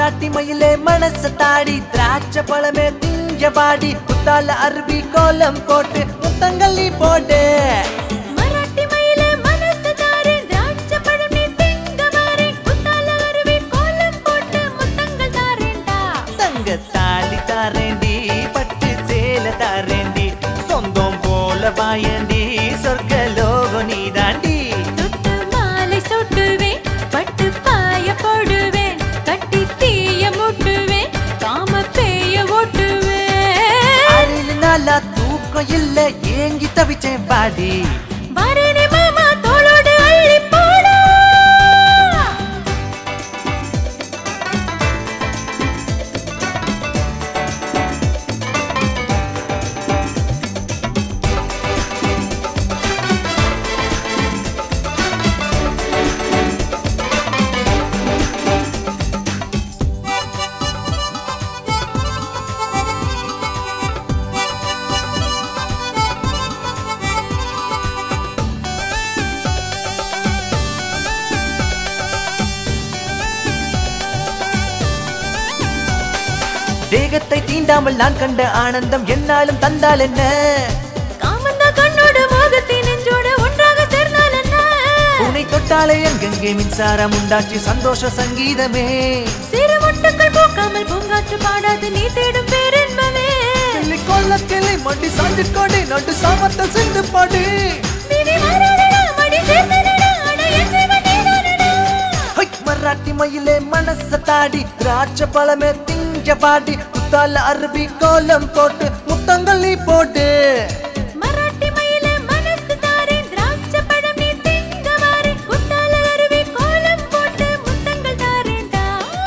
மராட்டி மயிலே மனச தாடி திராட்சை பழமே திங்க பாடி குத்தால அருவி கோலம் போட்டு முத்தங்கள் நீ போட்டு மராட்டி மயிலே மனச தாடி திராட்சை பழமே திங்க பாடி குத்தால அருவி கோலம் போட்டு முத்தங்கள் தாரேண்டா தங்க தாலி தாரேண்டி பட்டு சேல தாரேண்டி சொந்தம் போல வாயண்டி சொர்க்க லோகம் நீ தாண்டி தொட்டு மாலை சுட்டுவேன் பட்டு பாய போடுவேன் கட்டி தீய முட்டுவேன் காம பேய ஓட்டுவேன் அரில் நாளா தூக்கம் இல்ல ஏங்கி தவிச்சேன் பாடி வரேனே மாமா தோளோடு அள்ளி போடா தேகத்தை தீண்டாமல் நான் கண்ட ஆனந்தம் என்னாலும் தந்தால் என்ன காமந்தா கண்ணோடு மோகத்தை நெஞ்சோடு ஒன்றாக சேர்ந்தால் என்ன உன்னை தொட்டாலே எங்கெங்கே மின்சாரம் உண்டாச்சு சந்தோஷ சங்கீதமே சிறு மொட்டுக்கள் பூக்காமல் பூங்காற்று பாடாது நீ தேடும் பேரென்பமே கிள்ளி கொல்ல கிளி மண்டி சாஞ்சு கொடி நட்டு சாமத்தில் சிந்து பாடி விதி மாறாதடா மடி சேர்ந்தடா அட என் ஜீவன் நீதானடா மராட்டி மயிலே மனச தாடி திராட்சை பழமே திங்க பாடி குத்தால அருவி கோலம் போட்டு முத்தங்கள் நீ போட்டு மராட்டி மயிலே மனசு தாரேன் திராட்சை பழம் நீ திங்க வாரேன் குத்தால அருவி கோலம் போட்டு முத்தங்கள் தாரேண்டா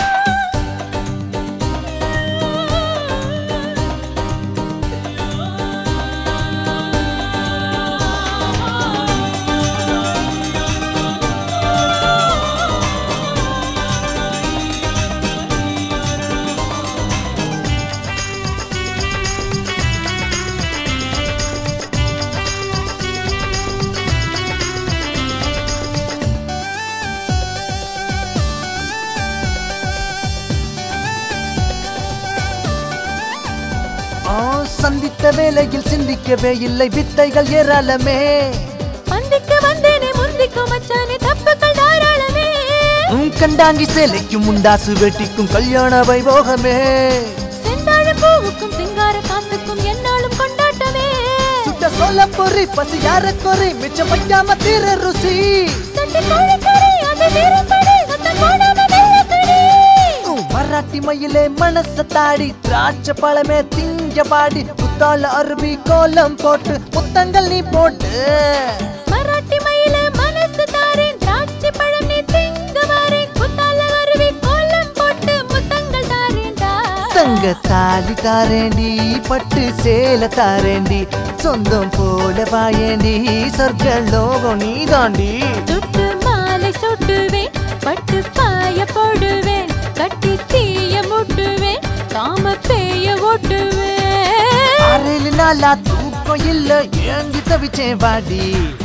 சந்தித்த வேளையில் சிந்திக்கவே இல்லை வித்தைகள் ஏராளமே பந்திக்கு வந்தேனே முந்திக்கும் மச்சானே தப்புக்கள் தாராளமே உன் கண்டாங்கி சேலைக்கும் முண்டாசு வெட்டிக்கும் கல்யாண வைபோகமே செந்தாழ பூவுக்கும் சிங்கார காத்துக்கும் என்னாலும் கொண்டாட்டமே சுட்ட சொல்ல பொறி பசி யார கொறி மிச்சம் வைக்காம தீர ருசி சட்டி கோழி கறி அது வீரப்படி சத்தம் போடாம வெள்ளக்கடி மராட்டி மயிலே மனச தாடி திராட்சை பழமே திங்க பாடி குத்தால அருவி கோலம் போட்டு முத்தங்கள் நீ போட்டு மராட்டி மயிலே மனசு தாரேன் திராட்சை பழம் நீ திங்க வாரேன் குத்தால அருவி கோலம் போட்டு முத்தங்கள் தாரேண்டா தங்க தாலி தாரேண்டி பட்டு சேல தாரேண்டி சொந்தம் போல வாயேண்டி சொர்க்க லோகம் நீ தாண்டி தொட்டு மாலை சுட்டுவேன் பட்டு பாய போடுவேன் கட்டி தீய முட்டுவேன் காம பேய ஓட்டுவேன் அரையில நாளா தூக்கம் இல்ல ஏங்கி தவிச்சேன் வாடி